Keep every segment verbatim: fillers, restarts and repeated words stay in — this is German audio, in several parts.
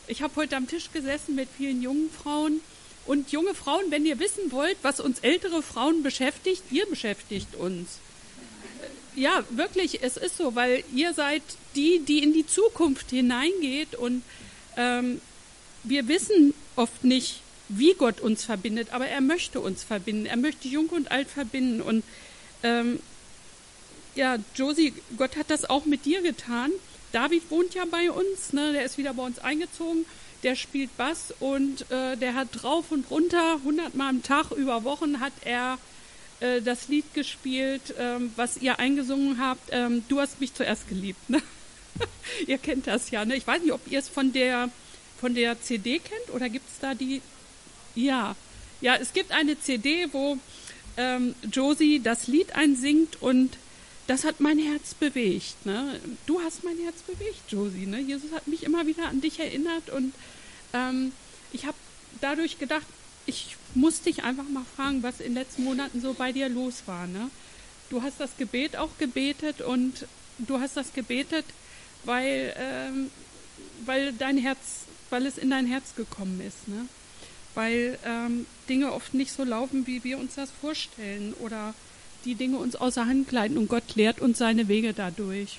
Ich habe heute am Tisch gesessen mit vielen jungen Frauen. Und junge Frauen, wenn ihr wissen wollt, was uns ältere Frauen beschäftigt, ihr beschäftigt uns. Ja, wirklich, es ist so, weil ihr seid die, die in die Zukunft hineingeht. Und ähm, wir wissen oft nicht, wie Gott uns verbindet, aber er möchte uns verbinden. Er möchte Jung und Alt verbinden. Und ähm, ja, Josie, Gott hat das auch mit dir getan. David wohnt ja bei uns, ne? Der ist wieder bei uns eingezogen. Der spielt Bass und äh, der hat drauf und runter, hundertmal am Tag, über Wochen hat er äh, das Lied gespielt, ähm, was ihr eingesungen habt. Ähm, du hast mich zuerst geliebt, ne? Ihr kennt das ja, ne? Ich weiß nicht, ob ihr es von der, von der C D kennt oder gibt es da die? Ja, ja, es gibt eine C D, wo ähm, Josie das Lied einsingt und das hat mein Herz bewegt, ne? Du hast mein Herz bewegt, Josie, ne? Jesus hat mich immer wieder an dich erinnert und ähm, ich habe dadurch gedacht, ich muss dich einfach mal fragen, was in den letzten Monaten so bei dir los war, ne? Du hast das Gebet auch gebetet und du hast das gebetet, weil, ähm, weil dein Herz, weil es in dein Herz gekommen ist, ne? Weil ähm, Dinge oft nicht so laufen, wie wir uns das vorstellen oder die Dinge uns außer Hand gleiten und Gott lehrt uns seine Wege dadurch.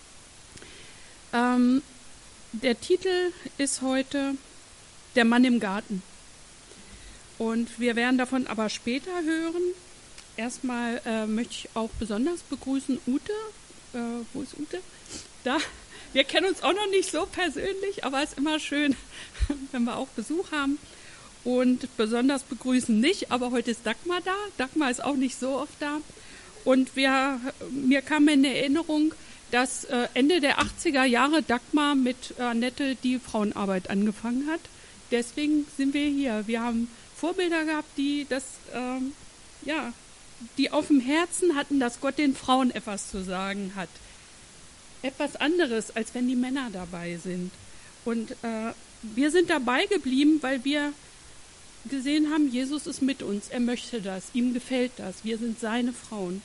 Ähm, der Titel ist heute Der Mann im Garten. Und wir werden davon aber später hören. Erstmal äh, möchte ich auch besonders begrüßen Ute. Äh, wo ist Ute? Da. Wir kennen uns auch noch nicht so persönlich, aber es ist immer schön, wenn wir auch Besuch haben. Und besonders begrüßen nicht, aber heute ist Dagmar da. Dagmar ist auch nicht so oft da. Und wir, mir kam in Erinnerung, dass äh, Ende der achtziger Jahre Dagmar mit Annette die Frauenarbeit angefangen hat. Deswegen sind wir hier. Wir haben Vorbilder gehabt, die das, ähm, ja, die auf dem Herzen hatten, dass Gott den Frauen etwas zu sagen hat. Etwas anderes, als wenn die Männer dabei sind. Und äh, wir sind dabei geblieben, weil wir gesehen haben, Jesus ist mit uns, er möchte das, ihm gefällt das, wir sind seine Frauen.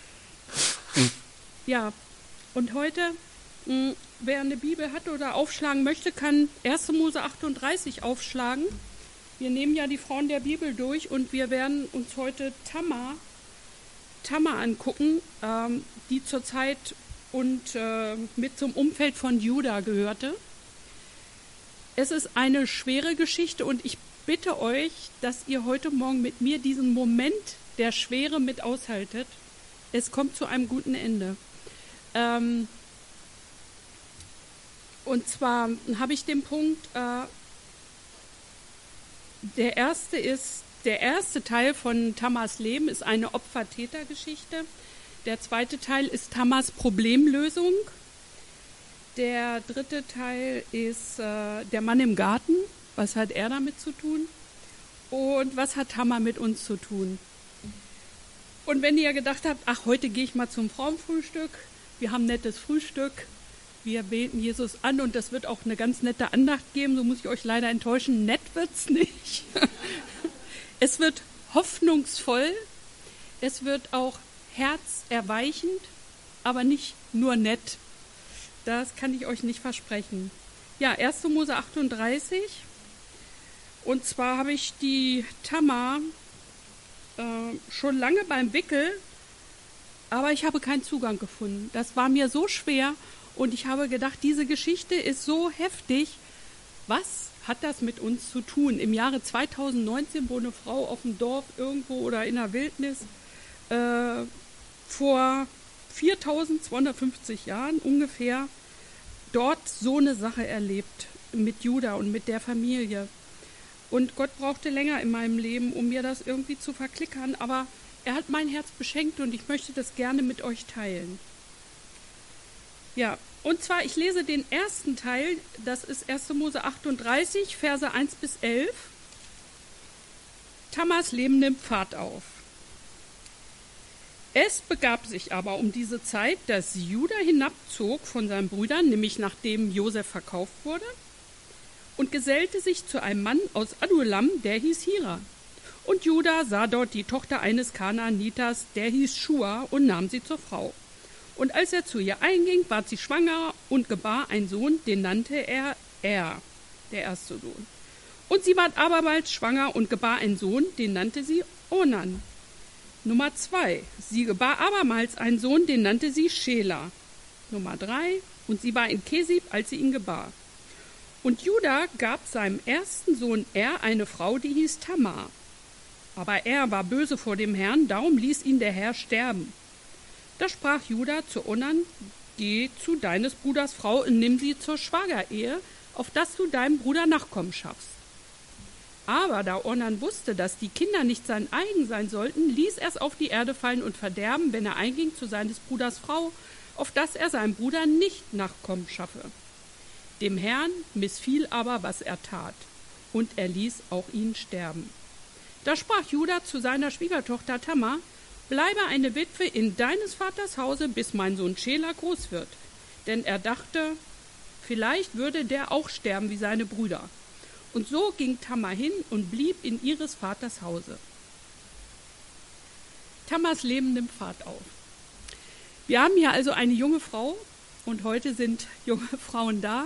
Ja, und heute, mh, wer eine Bibel hat oder aufschlagen möchte, kann erster Mose achtunddreißig aufschlagen. Wir nehmen ja die Frauen der Bibel durch und wir werden uns heute Tamar, Tamar angucken, ähm, die zur Zeit und äh, mit zum Umfeld von Juda gehörte. Es ist eine schwere Geschichte und ich bitte euch, dass ihr heute Morgen mit mir diesen Moment der Schwere mit aushaltet. Es kommt zu einem guten Ende. Ähm, und zwar habe ich den Punkt, äh, der erste ist, der erste Teil von Tamars Leben ist eine Opfer-Täter-Geschichte. Der zweite Teil ist Tamars Problemlösung. Der dritte Teil ist äh, der Mann im Garten. Was hat er damit zu tun? Und was hat Tamar mit uns zu tun? Und wenn ihr gedacht habt, ach, heute gehe ich mal zum Frauenfrühstück, wir haben ein nettes Frühstück, wir beten Jesus an und das wird auch eine ganz nette Andacht geben, so muss ich euch leider enttäuschen, nett wird's nicht. Es wird hoffnungsvoll, es wird auch herzerweichend, aber nicht nur nett. Das kann ich euch nicht versprechen. Ja, erster Mose achtunddreißig. Und zwar habe ich die Tamar äh, schon lange beim Wickel, aber ich habe keinen Zugang gefunden. Das war mir so schwer und ich habe gedacht, diese Geschichte ist so heftig. Was hat das mit uns zu tun? Im Jahre zweitausendneunzehn, wo eine Frau auf dem Dorf irgendwo oder in der Wildnis äh, vor viertausendzweihundertfünfzig Jahren ungefähr dort so eine Sache erlebt mit Juda und mit der Familie. Und Gott brauchte länger in meinem Leben, um mir das irgendwie zu verklickern, aber er hat mein Herz beschenkt und ich möchte das gerne mit euch teilen. Ja, und zwar, ich lese den ersten Teil, das ist erster Mose achtunddreißig, Verse eins bis elf. Tamars Leben nimmt Fahrt auf. Es begab sich aber um diese Zeit, dass Juda hinabzog von seinen Brüdern, nämlich nachdem Josef verkauft wurde, und gesellte sich zu einem Mann aus Adulam, der hieß Hira. Und Juda sah dort die Tochter eines Kanaaniters, der hieß Schua, und nahm sie zur Frau. Und als er zu ihr einging, ward sie schwanger und gebar einen Sohn, den nannte er Er. der erste Sohn. Und sie ward abermals schwanger und gebar einen Sohn, den nannte sie Onan. Nummer zwei, sie gebar abermals einen Sohn, den nannte sie Schela. Nummer drei, und sie war in Kesib, als sie ihn gebar. Und Juda gab seinem ersten Sohn Er eine Frau, die hieß Tamar. Aber er war böse vor dem Herrn, darum ließ ihn der Herr sterben. Da sprach Juda zu Onan, geh zu deines Bruders Frau und nimm sie zur Schwagerehe, auf dass du deinem Bruder Nachkommen schaffst. Aber da Onan wusste, dass die Kinder nicht sein eigen sein sollten, ließ er es auf die Erde fallen und verderben, wenn er einging zu seines Bruders Frau, auf dass er seinem Bruder nicht Nachkommen schaffe. Dem Herrn missfiel aber, was er tat, und er ließ auch ihn sterben. Da sprach Juda zu seiner Schwiegertochter Tamar, bleibe eine Witwe in deines Vaters Hause, bis mein Sohn Schela groß wird. Denn er dachte, vielleicht würde der auch sterben wie seine Brüder. Und so ging Tamar hin und blieb in ihres Vaters Hause. Tamars Leben nimmt Fahrt auf. Wir haben hier also eine junge Frau und heute sind junge Frauen da.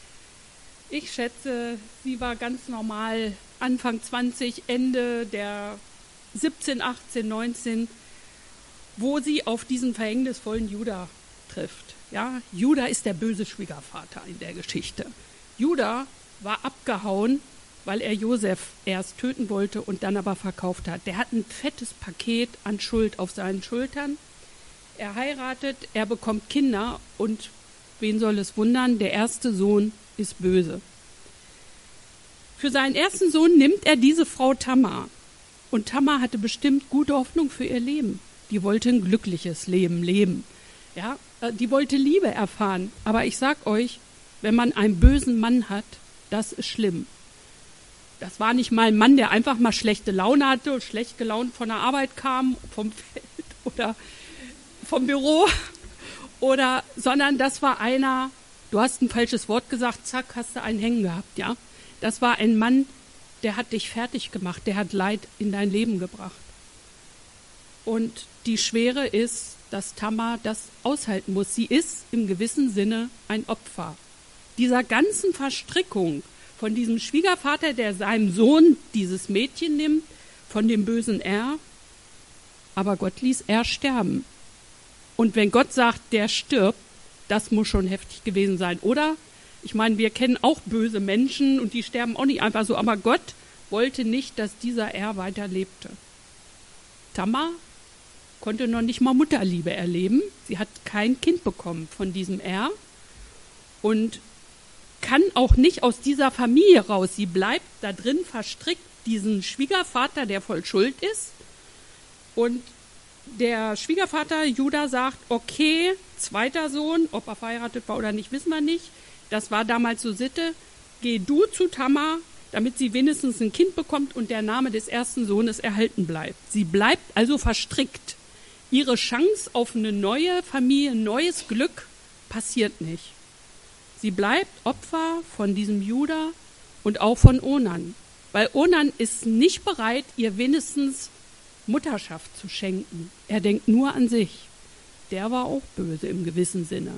Ich schätze, sie war ganz normal Anfang zwanzig, Ende der siebzehn, achtzehn, neunzehn, wo sie auf diesen verhängnisvollen Juda trifft. Ja, Juda ist der böse Schwiegervater in der Geschichte. Juda war abgehauen, weil er Josef erst töten wollte und dann aber verkauft hat. Der hat ein fettes Paket an Schuld auf seinen Schultern. Er heiratet, er bekommt Kinder und wen soll es wundern, der erste Sohn ist böse. Für seinen ersten Sohn nimmt er diese Frau Tamar. Und Tamar hatte bestimmt gute Hoffnung für ihr Leben. Die wollte ein glückliches Leben leben. Ja, die wollte Liebe erfahren. Aber ich sag euch, wenn man einen bösen Mann hat, das ist schlimm. Das war nicht mal ein Mann, der einfach mal schlechte Laune hatte und schlecht gelaunt von der Arbeit kam, vom Feld oder vom Büro, oder, sondern das war einer, du hast ein falsches Wort gesagt, zack, hast du einen hängen gehabt, ja. Das war ein Mann, der hat dich fertig gemacht, der hat Leid in dein Leben gebracht. Und die Schwere ist, dass Tamar das aushalten muss. Sie ist im gewissen Sinne ein Opfer dieser ganzen Verstrickung von diesem Schwiegervater, der seinem Sohn dieses Mädchen nimmt, von dem bösen Er. Aber Gott ließ Er sterben. Und wenn Gott sagt, der stirbt, das muss schon heftig gewesen sein, oder? Ich meine, wir kennen auch böse Menschen und die sterben auch nicht einfach so, aber Gott wollte nicht, dass dieser Er weiterlebte. Tamar konnte noch nicht mal Mutterliebe erleben. Sie hat kein Kind bekommen von diesem Er und kann auch nicht aus dieser Familie raus. Sie bleibt da drin verstrickt, diesen Schwiegervater, der voll schuld ist. Und der Schwiegervater Juda sagt, okay, zweiter Sohn, ob er verheiratet war oder nicht, wissen wir nicht. Das war damals so Sitte. Geh du zu Tamar, damit sie wenigstens ein Kind bekommt und der Name des ersten Sohnes erhalten bleibt. Sie bleibt also verstrickt. Ihre Chance auf eine neue Familie, ein neues Glück passiert nicht. Sie bleibt Opfer von diesem Juda und auch von Onan. Weil Onan ist nicht bereit, ihr wenigstens Mutterschaft zu schenken. Er denkt nur an sich. Der war auch böse im gewissen Sinne.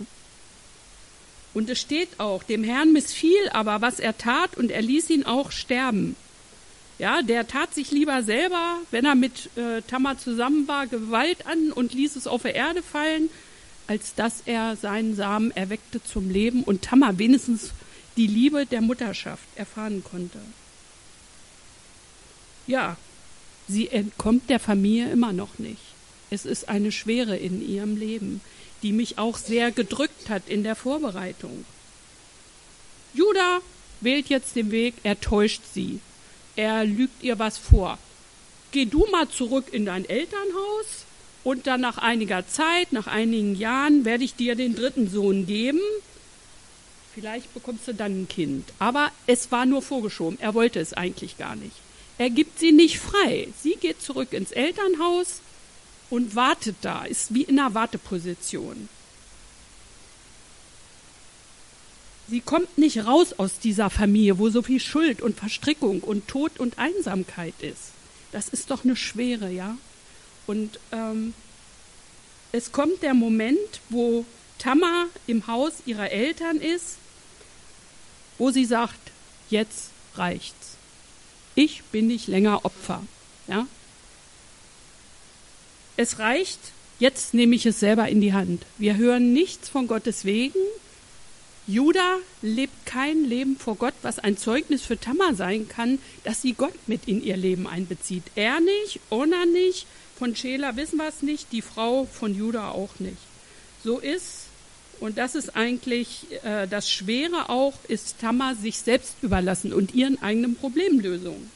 Und es steht auch, dem Herrn missfiel aber, was er tat, und er ließ ihn auch sterben. Ja, der tat sich lieber selber, wenn er mit äh, Tamar zusammen war, Gewalt an und ließ es auf der Erde fallen, als dass er seinen Samen erweckte zum Leben und Tamar wenigstens die Liebe der Mutterschaft erfahren konnte. Ja, sie entkommt der Familie immer noch nicht. Es ist eine Schwere in ihrem Leben, die mich auch sehr gedrückt hat in der Vorbereitung. Juda wählt jetzt den Weg, er täuscht sie. Er lügt ihr was vor. Geh du mal zurück in dein Elternhaus und dann nach einiger Zeit, nach einigen Jahren, werde ich dir den dritten Sohn geben. Vielleicht bekommst du dann ein Kind. Aber es war nur vorgeschoben. Er wollte es eigentlich gar nicht. Er gibt sie nicht frei. Sie geht zurück ins Elternhaus und wartet da, ist wie in einer Warteposition. Sie kommt nicht raus aus dieser Familie, wo so viel Schuld und Verstrickung und Tod und Einsamkeit ist. Das ist doch eine Schwere, ja. Und ähm, es kommt der Moment, wo Tamar im Haus ihrer Eltern ist, wo sie sagt, jetzt reicht's. Ich bin nicht länger Opfer. Ja? Es reicht, jetzt nehme ich es selber in die Hand. Wir hören nichts von Gottes Wegen. Judah lebt kein Leben vor Gott, was ein Zeugnis für Tamar sein kann, dass sie Gott mit in ihr Leben einbezieht. Er nicht, Orna nicht, von Schela wissen wir es nicht, die Frau von Judah auch nicht. So ist, und das ist eigentlich äh, das Schwere auch, ist Tamar sich selbst überlassen und ihren eigenen Problemlösungen.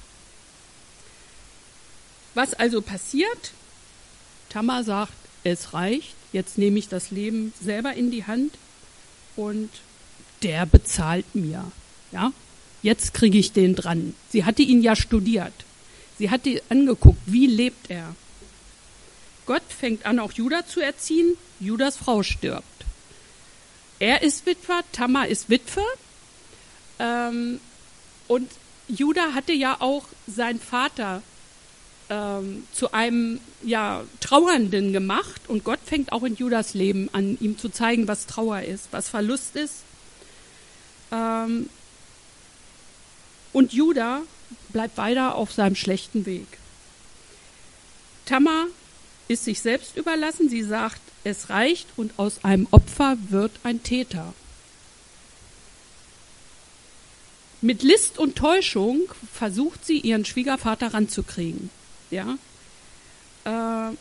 Was also passiert? Tamar sagt, es reicht, jetzt nehme ich das Leben selber in die Hand und der bezahlt mir. Ja? Jetzt kriege ich den dran. Sie hatte ihn ja studiert. Sie hatte angeguckt, wie lebt er. Gott fängt an, auch Judah zu erziehen. Judas Frau stirbt. Er ist Witwer, Tamar ist Witwe. Ähm, und Judah hatte ja auch seinen Vater ähm, zu einem ja, Trauernden gemacht. Und Gott fängt auch in Judas Leben an, ihm zu zeigen, was Trauer ist, was Verlust ist. Ähm, und Judah bleibt weiter auf seinem schlechten Weg. Tamar ist sich selbst überlassen. Sie sagt, es reicht und aus einem Opfer wird ein Täter. Mit List und Täuschung versucht sie, ihren Schwiegervater ranzukriegen. Ja? Äh,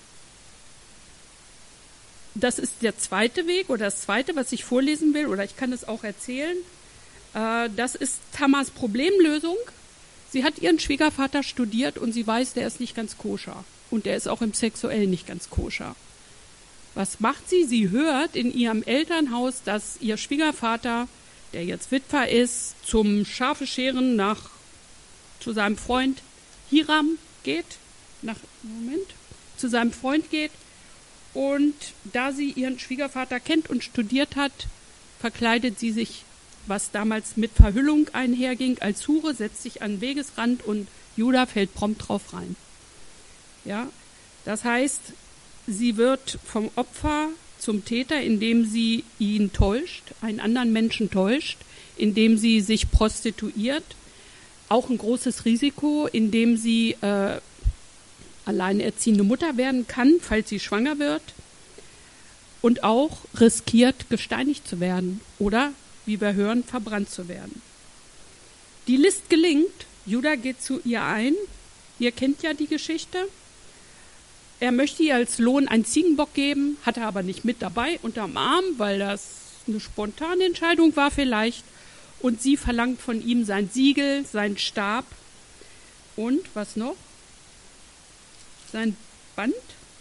das ist der zweite Weg oder das zweite, was ich vorlesen will, oder ich kann es auch erzählen. Äh, das ist Tamars Problemlösung. Sie hat ihren Schwiegervater studiert und sie weiß, der ist nicht ganz koscher. Und der ist auch im Sexuellen nicht ganz koscher. Was macht sie? Sie hört in ihrem Elternhaus, dass ihr Schwiegervater, der jetzt Witwer ist, zum Schafescheren nach zu seinem Freund Hiram geht, nach Moment, zu seinem Freund geht. Und da sie ihren Schwiegervater kennt und studiert hat, verkleidet sie sich, was damals mit Verhüllung einherging, als Hure, setzt sich an den Wegesrand und Judah fällt prompt drauf rein. Ja, das heißt, sie wird vom Opfer zum Täter, indem sie ihn täuscht, einen anderen Menschen täuscht, indem sie sich prostituiert. Auch ein großes Risiko, indem sie äh, alleinerziehende Mutter werden kann, falls sie schwanger wird. Und auch riskiert, gesteinigt zu werden oder, wie wir hören, verbrannt zu werden. Die List gelingt. Judah geht zu ihr ein. Ihr kennt ja die Geschichte. Er möchte ihr als Lohn einen Ziegenbock geben, hat er aber nicht mit dabei unterm Arm, weil das eine spontane Entscheidung war vielleicht. Und sie verlangt von ihm sein Siegel, seinen Stab und, was noch? Sein Band?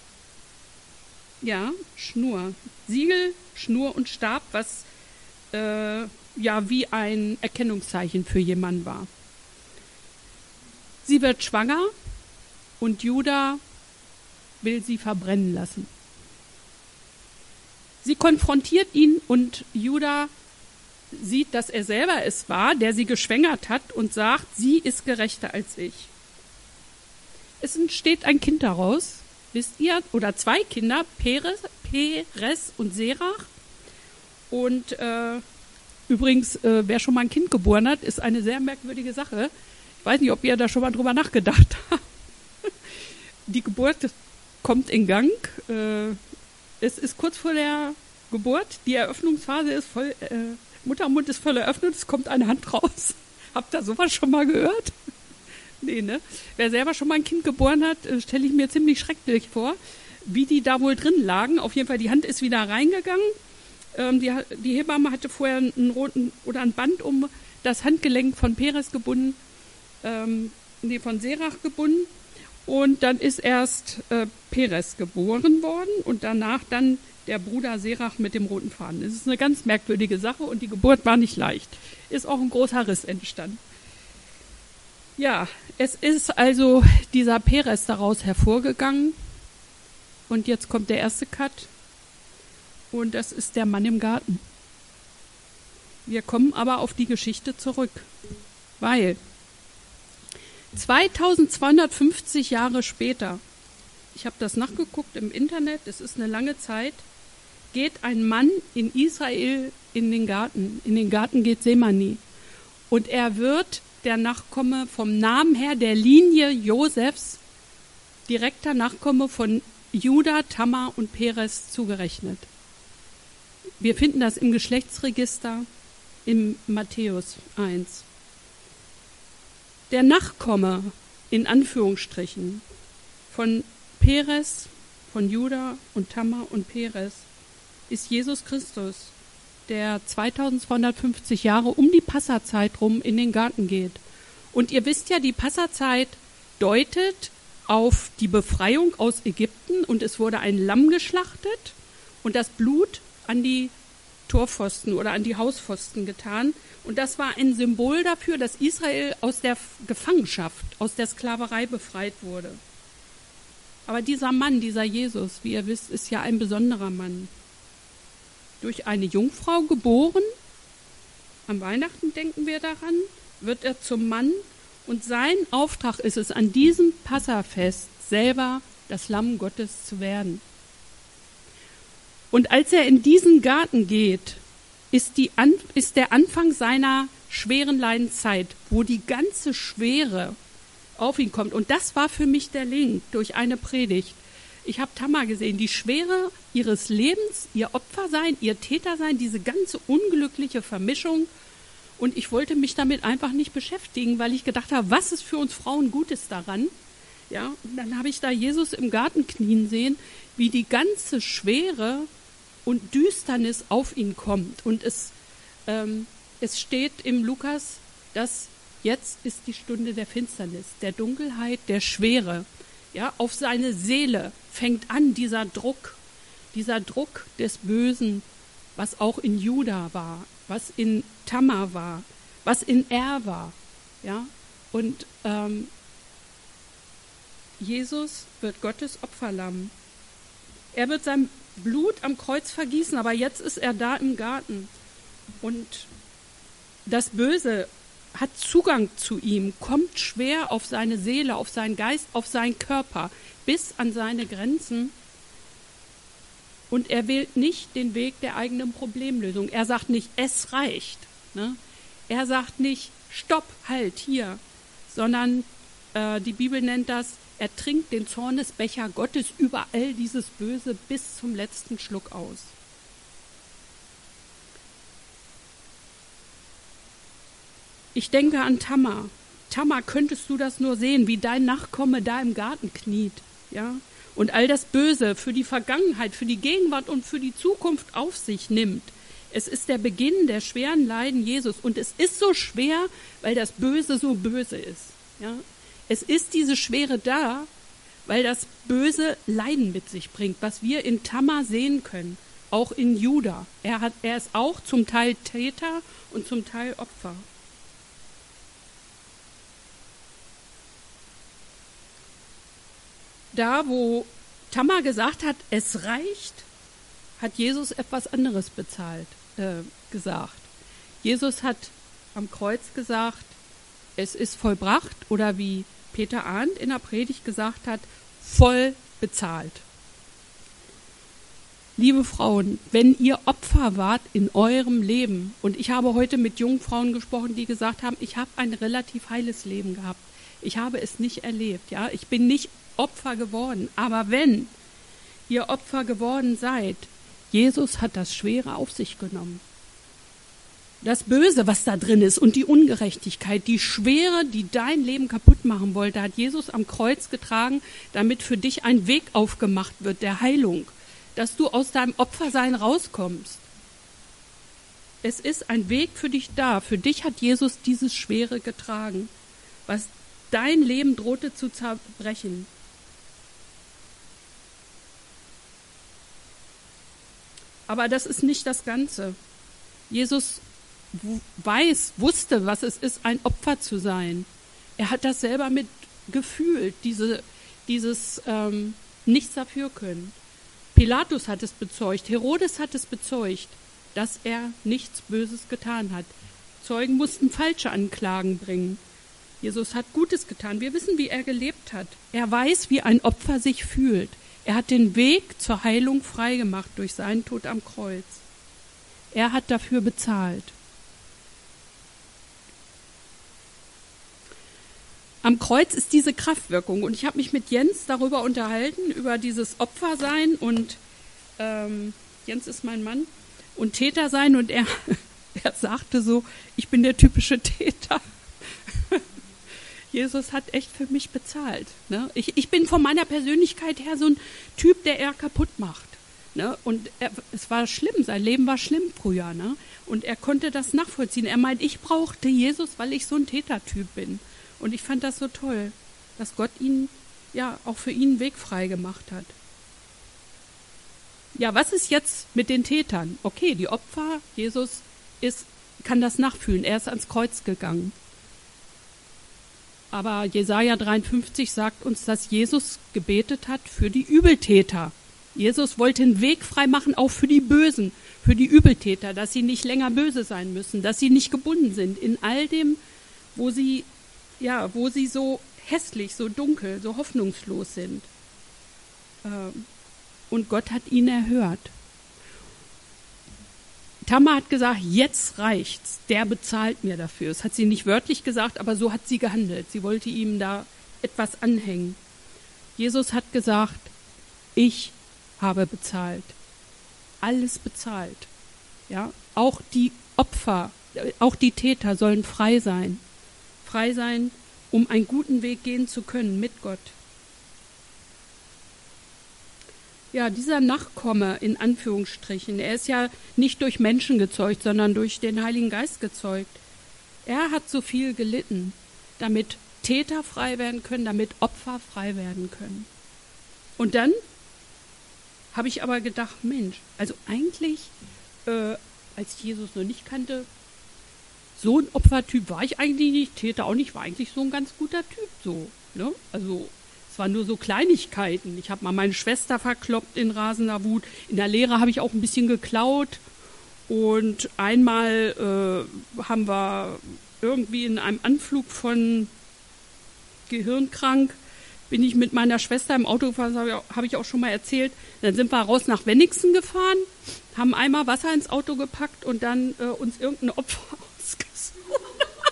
Ja, Schnur. Siegel, Schnur und Stab, was äh, ja wie ein Erkennungszeichen für jemanden war. Sie wird schwanger und Judah will sie verbrennen lassen. Sie konfrontiert ihn und Judah sieht, dass er selber es war, der sie geschwängert hat und sagt, sie ist gerechter als ich. Es entsteht ein Kind daraus, wisst ihr, oder zwei Kinder, Perez, Perez und Serach. Und äh, übrigens, äh, wer schon mal ein Kind geboren hat, ist eine sehr merkwürdige Sache. Ich weiß nicht, ob ihr da schon mal drüber nachgedacht habt. Die Geburt kommt in Gang. Äh, es ist kurz vor der Geburt. Die Eröffnungsphase ist voll, äh, Muttermund ist voll eröffnet, es kommt eine Hand raus. Habt ihr sowas schon mal gehört? Nee, ne? Wer selber schon mal ein Kind geboren hat, stelle ich mir ziemlich schrecklich vor, wie die da wohl drin lagen. Auf jeden Fall, die Hand ist wieder reingegangen. Ähm, die, die Hebamme hatte vorher einen roten oder ein Band um das Handgelenk von Perez gebunden, ähm, nee, von Serach gebunden. Und dann ist erst äh, Perez geboren worden und danach dann der Bruder Serach mit dem roten Faden. Das ist eine ganz merkwürdige Sache und die Geburt war nicht leicht. Ist auch ein großer Riss entstanden. Ja, es ist also dieser Perez daraus hervorgegangen. Und jetzt kommt der erste Cut. Und das ist der Mann im Garten. Wir kommen aber auf die Geschichte zurück. Weil zweitausendzweihundertfünfzig Jahre später, ich habe das nachgeguckt im Internet, es ist eine lange Zeit, geht ein Mann in Israel in den Garten. In den Garten Gethsemane. Und er wird der Nachkomme vom Namen her, der Linie Josefs, direkter Nachkomme von Juda, Tamar und Perez zugerechnet. Wir finden das im Geschlechtsregister in Matthäus eins. Der Nachkomme, in Anführungsstrichen, von Perez, von Juda und Tamar und Perez, ist Jesus Christus, der zweitausendzweihundertfünfzig Jahre um die Passazeit rum in den Garten geht. Und ihr wisst ja, die Passazeit deutet auf die Befreiung aus Ägypten und es wurde ein Lamm geschlachtet und das Blut an die Torpfosten oder an die Hauspfosten getan. Und das war ein Symbol dafür, dass Israel aus der Gefangenschaft, aus der Sklaverei befreit wurde. Aber dieser Mann, dieser Jesus, wie ihr wisst, ist ja ein besonderer Mann. Durch eine Jungfrau geboren, am Weihnachten denken wir daran, wird er zum Mann und sein Auftrag ist es, an diesem Passafest selber das Lamm Gottes zu werden. Und als er in diesen Garten geht, ist, die, ist der Anfang seiner schweren Leidenszeit, wo die ganze Schwere auf ihn kommt. Und das war für mich der Link durch eine Predigt. Ich habe Tamar gesehen, die Schwere ihres Lebens, ihr Opfersein, ihr Tätersein, diese ganze unglückliche Vermischung. Und ich wollte mich damit einfach nicht beschäftigen, weil ich gedacht habe, was ist für uns Frauen Gutes daran? Ja, und dann habe ich da Jesus im Garten knien sehen, wie die ganze Schwere und Düsternis auf ihn kommt. Und es, ähm, es steht im Lukas, dass jetzt ist die Stunde der Finsternis, der Dunkelheit, der Schwere. Ja, auf seine Seele fängt an dieser Druck, dieser Druck des Bösen, was auch in Juda war, was in Tamar war, was in Er war. Ja, und ähm, Jesus wird Gottes Opferlamm. Er wird sein Blut am Kreuz vergießen, aber jetzt ist er da im Garten. Und das Böse hat Zugang zu ihm, kommt schwer auf seine Seele, auf seinen Geist, auf seinen Körper, bis an seine Grenzen. Und er wählt nicht den Weg der eigenen Problemlösung. Er sagt nicht, es reicht. Ne? Er sagt nicht, stopp, halt, hier. Sondern äh, die Bibel nennt das, er trinkt den Zornesbecher Gottes über all dieses Böse bis zum letzten Schluck aus. Ich denke an Tamar. Tamar, könntest du das nur sehen, wie dein Nachkomme da im Garten kniet, ja? Und all das Böse für die Vergangenheit, für die Gegenwart und für die Zukunft auf sich nimmt. Es ist der Beginn der schweren Leiden Jesus. Und es ist so schwer, weil das Böse so böse ist. Ja? Es ist diese Schwere da, weil das Böse Leiden mit sich bringt, was wir in Tamar sehen können, auch in Juda. Er, hat, er ist auch zum Teil Täter und zum Teil Opfer. Da, wo Tamar gesagt hat, es reicht, hat Jesus etwas anderes bezahlt, äh, gesagt. Jesus hat am Kreuz gesagt, es ist vollbracht, oder wie Peter Arndt in der Predigt gesagt hat, voll bezahlt. Liebe Frauen, wenn ihr Opfer wart in eurem Leben, und ich habe heute mit jungen Frauen gesprochen, die gesagt haben, ich habe ein relativ heiles Leben gehabt. Ich habe es nicht erlebt, ja, ich bin nicht Opfer geworden. Aber wenn ihr Opfer geworden seid, Jesus hat das Schwere auf sich genommen. Das Böse, was da drin ist und die Ungerechtigkeit, die Schwere, die dein Leben kaputt machen wollte, hat Jesus am Kreuz getragen, damit für dich ein Weg aufgemacht wird, der Heilung, dass du aus deinem Opfersein rauskommst. Es ist ein Weg für dich da. Für dich hat Jesus dieses Schwere getragen, was dein Leben drohte zu zerbrechen. Aber das ist nicht das Ganze. Jesus weiß, wusste, was es ist, ein Opfer zu sein. Er hat das selber mit gefühlt, diese, dieses ähm, Nichts dafür können. Pilatus hat es bezeugt, Herodes hat es bezeugt, dass er nichts Böses getan hat. Zeugen mussten falsche Anklagen bringen. Jesus hat Gutes getan. Wir wissen, wie er gelebt hat. Er weiß, wie ein Opfer sich fühlt. Er hat den Weg zur Heilung freigemacht durch seinen Tod am Kreuz. Er hat dafür bezahlt. am Kreuz ist diese Kraftwirkung. Und ich habe mich mit Jens darüber unterhalten, über dieses Opfersein. Und ähm, Jens ist mein Mann. Und Täter sein. Und er, er sagte so, ich bin der typische Täter. Jesus hat echt für mich bezahlt. Ne? Ich, ich bin von meiner Persönlichkeit her so ein Typ, der eher kaputt macht. Ne? Und er, es war schlimm, sein Leben war schlimm früher. Ne? Und er konnte das nachvollziehen. Er meint, ich brauchte Jesus, weil ich so ein Tätertyp bin. Und ich fand das so toll, dass Gott ihn, ja, auch für ihn einen Weg frei gemacht hat. Ja, was ist jetzt mit den Tätern? Okay, die Opfer, Jesus ist, kann das nachfühlen. Er ist ans Kreuz gegangen. Aber Jesaja dreiundfünfzig sagt uns, dass Jesus gebetet hat für die Übeltäter. Jesus wollte einen Weg frei machen, auch für die Bösen, für die Übeltäter, dass sie nicht länger böse sein müssen, dass sie nicht gebunden sind in all dem, wo sie, ja, wo sie so hässlich, so dunkel, so hoffnungslos sind. Und Gott hat ihn erhört. Tamar hat gesagt, jetzt reicht's, der bezahlt mir dafür. Das hat sie nicht wörtlich gesagt, aber so hat sie gehandelt. Sie wollte ihm da etwas anhängen. Jesus hat gesagt, ich habe bezahlt. Alles bezahlt. Ja, auch die Opfer, auch die Täter sollen frei sein. Frei sein, um einen guten Weg gehen zu können mit Gott. Ja, dieser Nachkomme in Anführungsstrichen, er ist ja nicht durch Menschen gezeugt, sondern durch den Heiligen Geist gezeugt. Er hat so viel gelitten, damit Täter frei werden können, damit Opfer frei werden können. Und dann habe ich aber gedacht, Mensch, also eigentlich, äh, als ich Jesus noch nicht kannte, so ein Opfertyp war ich eigentlich nicht, Täter auch nicht, war eigentlich so ein ganz guter Typ, so, ne? Also es waren nur so Kleinigkeiten. Ich habe mal meine Schwester verkloppt in rasender Wut. In der Lehre habe ich auch ein bisschen geklaut. Und einmal äh, haben wir irgendwie in einem Anflug von Gehirnkrank, bin ich mit meiner Schwester im Auto gefahren, das habe ich, auch, hab ich auch schon mal erzählt. Dann sind wir raus nach Wenigsen gefahren, haben einmal Wasser ins Auto gepackt und dann äh, uns irgendein Opfer ausgesucht.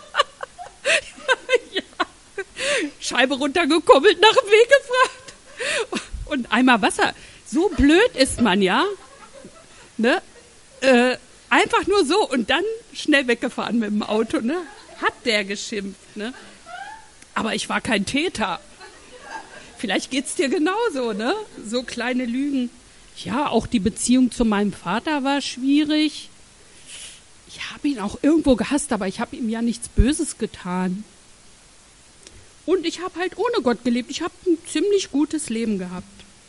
Ja. Scheibe runtergekuppelt, nach dem Weg gefragt. Und einmal Wasser. So blöd ist man, ja. Ne? Äh, einfach nur so und dann schnell weggefahren mit dem Auto. Ne? Hat der geschimpft. Ne? Aber ich war kein Täter. Vielleicht geht's dir genauso, ne? So kleine Lügen. Ja, auch die Beziehung zu meinem Vater war schwierig. Ich habe ihn auch irgendwo gehasst, aber ich habe ihm ja nichts Böses getan. Und ich habe halt ohne Gott gelebt. Ich habe ein ziemlich gutes Leben gehabt.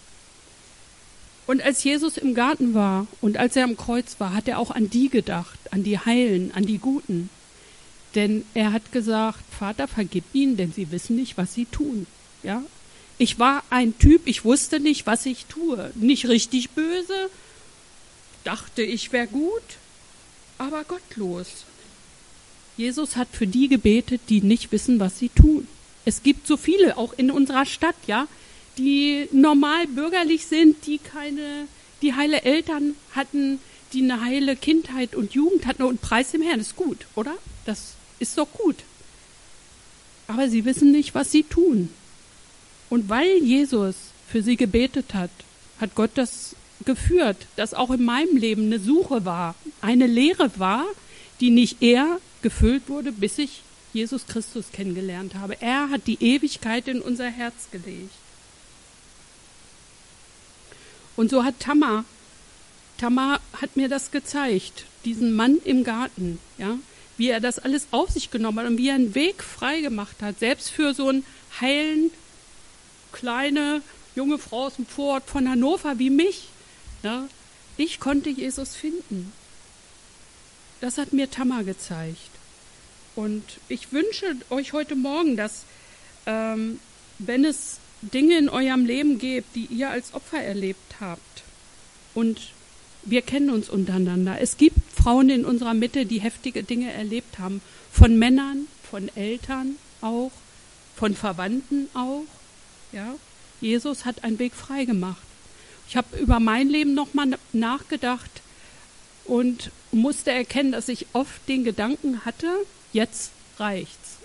Und als Jesus im Garten war und als er am Kreuz war, hat er auch an die gedacht, an die Heilen, an die Guten. Denn er hat gesagt, Vater, vergib ihnen, denn sie wissen nicht, was sie tun. Ja? Ich war ein Typ, ich wusste nicht, was ich tue. Nicht richtig böse, dachte, ich wäre gut, aber gottlos. Jesus hat für die gebetet, die nicht wissen, was sie tun. Es gibt so viele, auch in unserer Stadt, ja, die normal bürgerlich sind, die keine, die heile Eltern hatten, die eine heile Kindheit und Jugend hatten und preis dem Herrn, das ist gut, oder? Das ist doch gut. Aber sie wissen nicht, was sie tun. Und weil Jesus für sie gebetet hat, hat Gott das geführt, dass auch in meinem Leben eine Suche war, eine Lehre war, die nicht eher gefüllt wurde, bis ich Jesus Christus kennengelernt habe. Er hat die Ewigkeit in unser Herz gelegt. Und so hat Tamar, Tamar hat mir das gezeigt, diesen Mann im Garten, ja, wie er das alles auf sich genommen hat und wie er einen Weg frei gemacht hat, selbst für so einen heilen, kleine, junge Frau aus dem Vorort von Hannover wie mich. Ja, ich konnte Jesus finden. Das hat mir Tamar gezeigt. Und ich wünsche euch heute Morgen, dass, ähm, wenn es Dinge in eurem Leben gibt, die ihr als Opfer erlebt habt, und wir kennen uns untereinander. Es gibt Frauen in unserer Mitte, die heftige Dinge erlebt haben, von Männern, von Eltern auch, von Verwandten auch. Ja, Jesus hat einen Weg frei gemacht. Ich habe über mein Leben nochmal nachgedacht und musste erkennen, dass ich oft den Gedanken hatte, jetzt reicht's.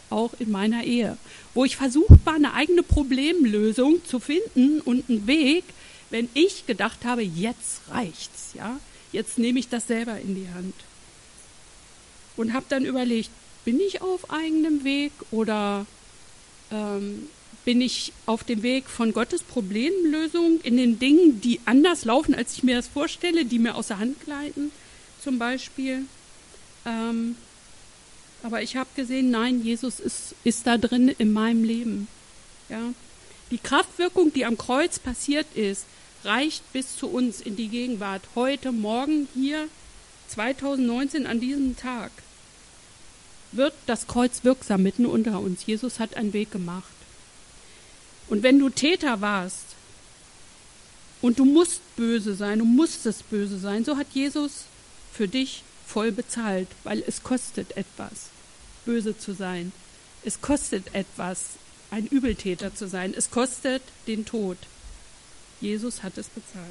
auch in meiner Ehe, wo ich versucht war, eine eigene Problemlösung zu finden und einen Weg, wenn ich gedacht habe, jetzt reicht's, ja, jetzt nehme ich das selber in die Hand. Und habe dann überlegt, bin ich auf eigenem Weg oder ähm, bin ich auf dem Weg von Gottes Problemlösung in den Dingen, die anders laufen, als ich mir das vorstelle, die mir aus der Hand gleiten, zum Beispiel. Ähm, aber ich habe gesehen, nein, Jesus ist, ist da drin in meinem Leben. Ja? Die Kraftwirkung, die am Kreuz passiert ist, reicht bis zu uns in die Gegenwart. Heute, morgen, hier, zweitausendneunzehn, an diesem Tag, wird das Kreuz wirksam mitten unter uns. Jesus hat einen Weg gemacht. Und wenn du Täter warst und du musst böse sein, du musstest böse sein, so hat Jesus für dich voll bezahlt, weil es kostet etwas, böse zu sein. Es kostet etwas, ein Übeltäter zu sein. Es kostet den Tod. Jesus hat es bezahlt.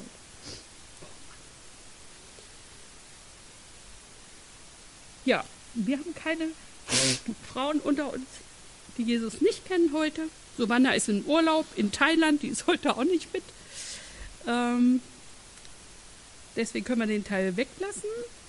Ja, wir haben keine Frauen unter uns, die Jesus nicht kennen heute. Giovanna ist in Urlaub in Thailand, die ist heute auch nicht mit. Ähm, deswegen können wir den Teil weglassen.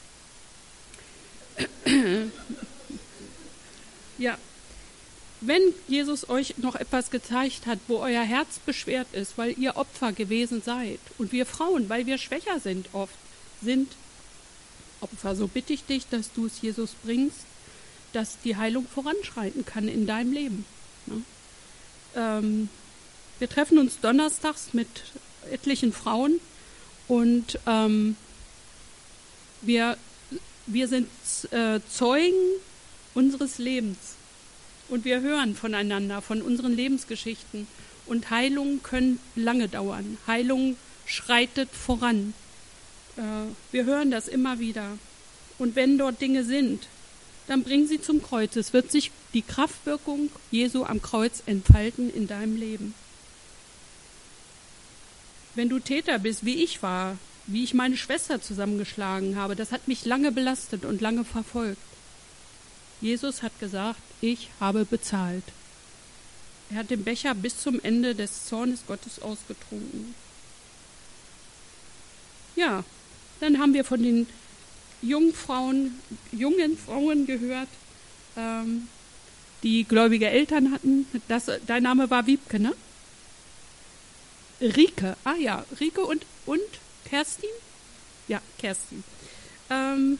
Ja, wenn Jesus euch noch etwas gezeigt hat, wo euer Herz beschwert ist, weil ihr Opfer gewesen seid und wir Frauen, weil wir schwächer sind oft, sind Opfer, so bitte ich dich, dass du es Jesus bringst, dass die Heilung voranschreiten kann in deinem Leben. Ne? Ähm, wir treffen uns donnerstags mit etlichen Frauen und ähm, wir, wir sind äh, Zeugen unseres Lebens und wir hören voneinander, von unseren Lebensgeschichten und Heilungen können lange dauern. Heilung schreitet voran. Äh, wir hören das immer wieder. Und wenn dort Dinge sind, dann bring sie zum Kreuz. Es wird sich die Kraftwirkung Jesu am Kreuz entfalten in deinem Leben. Wenn du Täter bist, wie ich war, wie ich meine Schwester zusammengeschlagen habe, das hat mich lange belastet und lange verfolgt. Jesus hat gesagt, ich habe bezahlt. Er hat den Becher bis zum Ende des Zornes Gottes ausgetrunken. Ja, dann haben wir von den Jungfrauen, jungen Frauen gehört, ähm, die gläubige Eltern hatten. Das, dein Name war Wiebke, ne? Rike, ah ja, Rike und, und Kerstin? Ja, Kerstin. Ähm,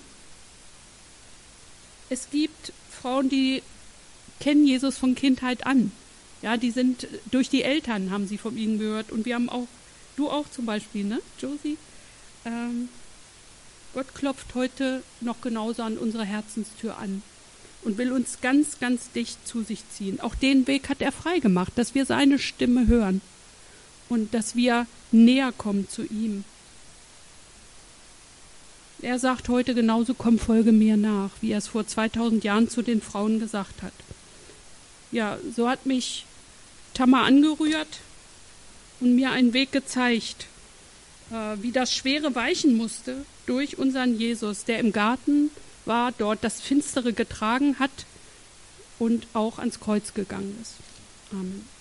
es gibt Frauen, die kennen Jesus von Kindheit an. Ja, die sind, durch die Eltern haben sie von ihnen gehört. Und wir haben auch, du auch zum Beispiel, ne, Josie? Ähm, Gott klopft heute noch genauso an unsere Herzenstür an und will uns ganz, ganz dicht zu sich ziehen. Auch den Weg hat er frei gemacht, dass wir seine Stimme hören und dass wir näher kommen zu ihm. Er sagt heute genauso, komm, folge mir nach, wie er es vor zweitausend Jahren zu den Frauen gesagt hat. Ja, so hat mich Tamar angerührt und mir einen Weg gezeigt, äh, wie das Schwere weichen musste durch unseren Jesus, der im Garten war, dort das Finstere getragen hat und auch ans Kreuz gegangen ist. Amen.